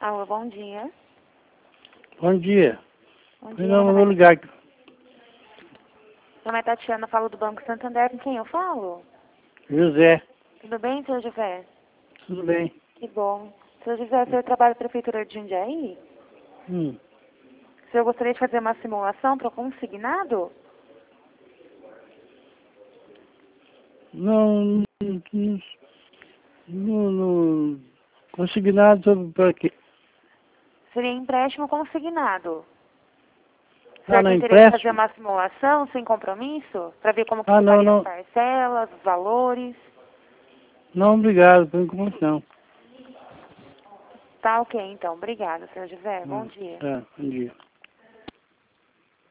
Alô, bom dia. Bom dia. Bom dia, Não vou ligar aqui. meu nome é Tatiana, falo do Banco Santander. Com quem eu falo? José, Tudo bem, seu José? tudo bem? Que bom. Seu José, o senhor trabalha na Prefeitura de Jundiaí? Hum. O senhor gostaria de fazer uma simulação para o consignado? Não, consignado sobre para quê? Seria empréstimo consignado. O Ah, senhor não, tem interesse em fazer empréstimo? uma simulação sem compromisso? Para ver como que Ah, não, ficaria as não. parcelas, os valores? Não, obrigado, por enquanto não. Tá ok, então. Obrigada, seu José. Bom dia. Tá, bom dia.